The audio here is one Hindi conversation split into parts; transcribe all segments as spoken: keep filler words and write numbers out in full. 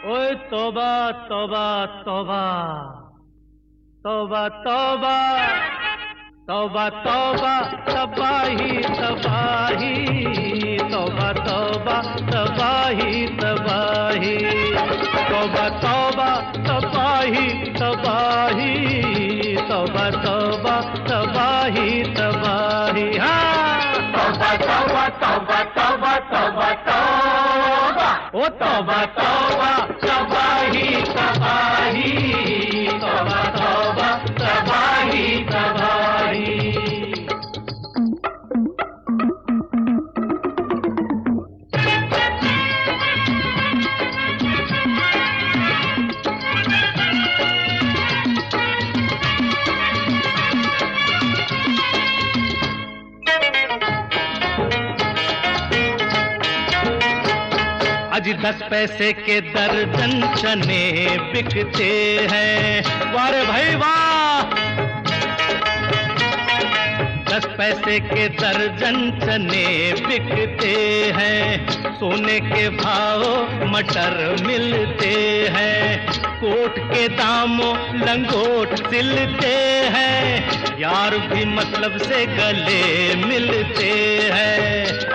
ओए तौबा तौबा तौबा तौबा तौबा तौबा तौबा तबाही तबाही तौबा तौबा तबाही तबाही तौबा तौबा तबाही तबाही तौबा तौबा तबाही तबाही हाँ तौबा तौबा तौबा तौबा तौबा तौबा ओ तौबा तौबा तबाही तबाही तौबा तौबा तबाही तबाही। आज दस पैसे के दर्जन चने बिकते हैं। वारे भाई वाह, दस पैसे के दर्जन चने बिकते हैं। सोने के भाव मटर मिलते हैं। कोट के दामों लंगोट सिलते हैं। यार भी मतलब से गले मिलते हैं।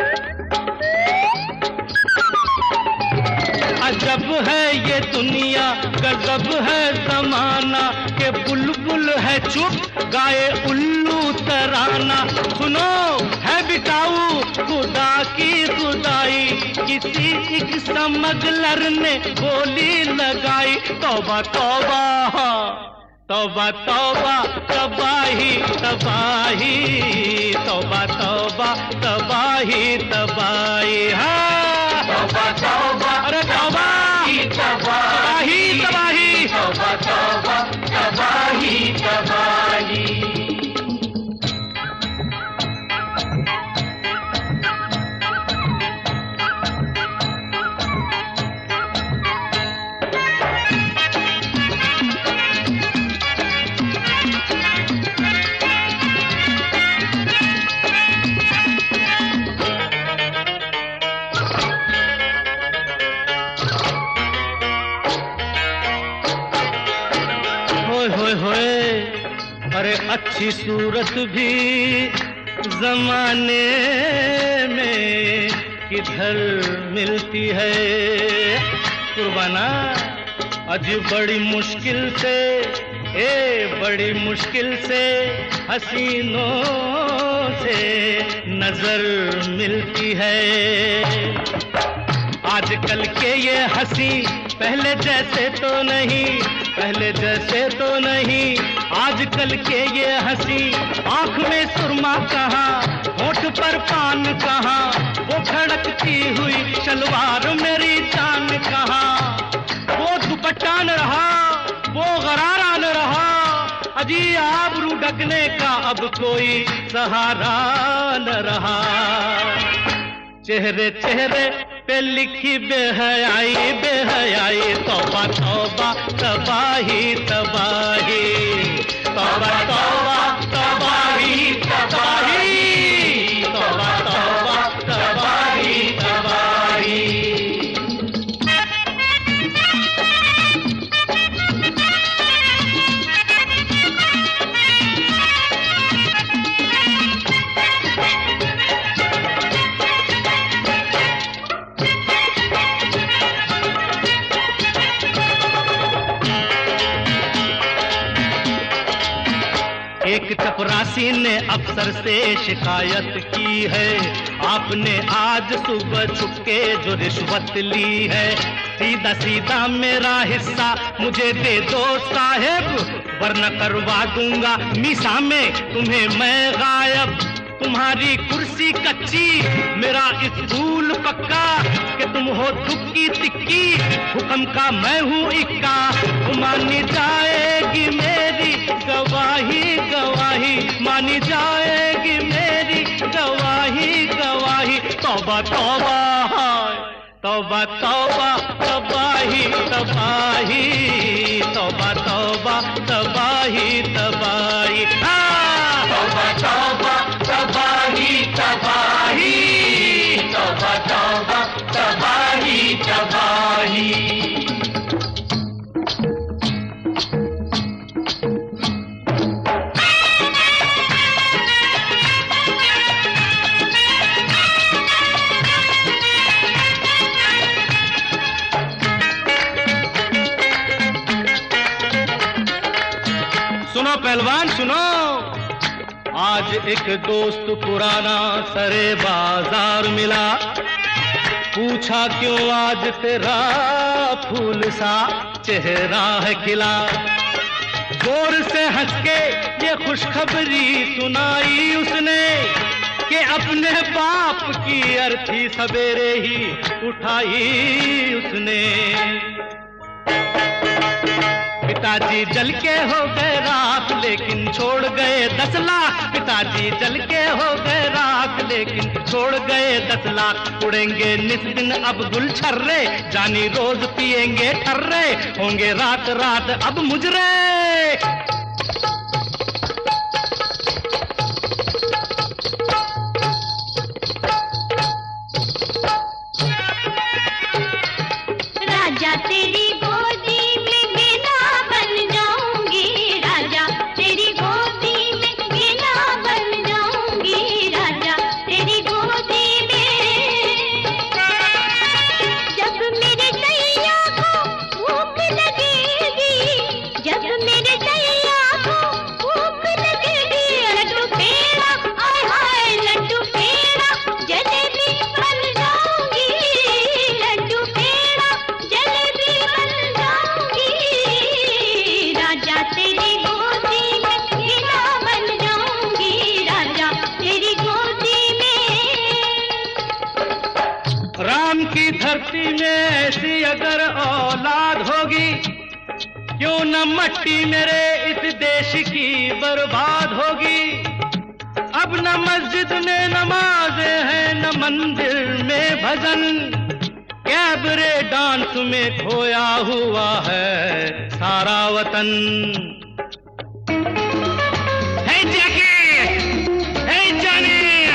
अजब है ये दुनिया, गजब है जमाना, के बुलबुल है चुप गाए उल्लू तराना। सुनो है बिकाऊ खुदा की खुदाई, किसी एक स्मगलर ने बोली लगाई। तौबा तौबा तौबा तौबा तबाही तबाही तौबा तौबा तबाही तबाही हाँ तौबा तौबा अरे तौबा तबाही तबाही तौबा तौबा तबाही तबाही। होए होए अरे अच्छी सूरत भी जमाने में किधर मिलती है। कुर्बाना आज बड़ी मुश्किल से ए बड़ी मुश्किल से हसीनों से नजर मिलती है। आजकल के ये हंसी पहले जैसे तो नहीं, पहले जैसे तो नहीं। आजकल के ये हंसी आंख में सुरमा कहाँ, होठ पर पान कहाँ, वो खड़कती हुई शलवार मेरी जान कहाँ। वो दुपट्टा न रहा, वो गरारा न रहा, अजी आबरू ढकने का अब कोई सहारा न रहा। चेहरे चेहरे पे लिखी बेहयाई बेहयाई। तौबा तौबा तबाही तबाही तौबा तौबा तबाही तबाही तौबा तौबा तबाही तबाही। एक चपरासी ने अफसर से शिकायत की है, आपने आज सुबह छुपके जो रिश्वत ली है। सीधा सीधा मेरा हिस्सा मुझे दे दो साहेब, वरना करवा दूंगा मीसा में तुम्हें मैं गायब। तुम्हारी कुर्सी कच्ची मेरा स्कूल पक्का, कि तुम हो दुक्की तिक्की हुक्म का मैं हूँ इक्का। मानी जाएगी मेरी गवाही गवाही, मानी जाएगी मेरी गवाही गवाही। तौबा तौबा तौबा तौबा तबाही तबाही तौबा तौबा तबाही तबाही तौबा तौबा तबाही तबाही तौबा तौबा तबाही तबाही। पहलवान सुनो, आज एक दोस्त पुराना सरे बाजार मिला, पूछा क्यों आज तेरा फूल सा चेहरा है खिला। जोर से हंस के ये खुशखबरी सुनाई उसने कि अपने बाप की अर्थी सवेरे ही उठाई उसने। पिताजी जल के हो गए राख लेकिन छोड़ गए दस लाख। पिताजी जल के हो गए राख लेकिन छोड़ गए दस लाख। उड़ेंगे निस दिन अब गुलछर्रे, जानी रोज पिएंगे ठर्रे, होंगे रात रात अब मुजरे। राजा तेरी गोदी में वीणा बन जाऊंगी, राजा तेरी गोदी में वीणा बन जाऊंगी, राजा तेरी गोदी में। जब मेरे सैया को भूख लगेगी, जब मेरे सैया को भूख लगेगी, लड्डू पेड़ा आय हाय लड्डू पेड़ा जलेबी बन जाऊंगी, लड्डू पेड़ा जलेबी बन जाऊंगी, राजा तेरी गोदी में वीणा बन जाऊंगी, राजा तेरी गोदी में। राम की धरती में ऐसी अगर औलाद होगी, क्यों न मट्टी मेरे इस देश की बर्बाद होगी। अब न मस्जिद में नमाजें हैं न मंदिर में भजन, कैबरे डांस में खोया हुआ है सारा वतन। हे जैकी, हे जानी,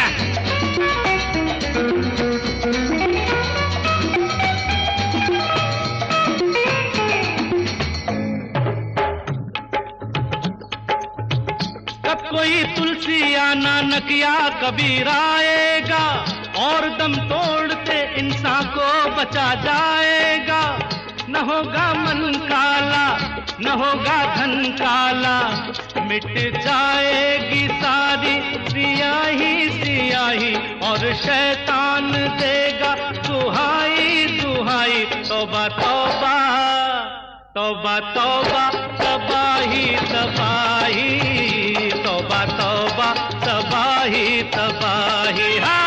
कब कोई तुलसी या नानक या कबीर आएगा और दम तोड़ते इंसान को बचा जाएगा। न होगा मन काला न होगा धन काला, मिट जाएगी सारी सियाही सियाही, और शैतान देगा दुहाई दुहाई। तौबा तौबा तौबा तौबा तबाही तबाही, तौबा तौबा तबाही तबाही।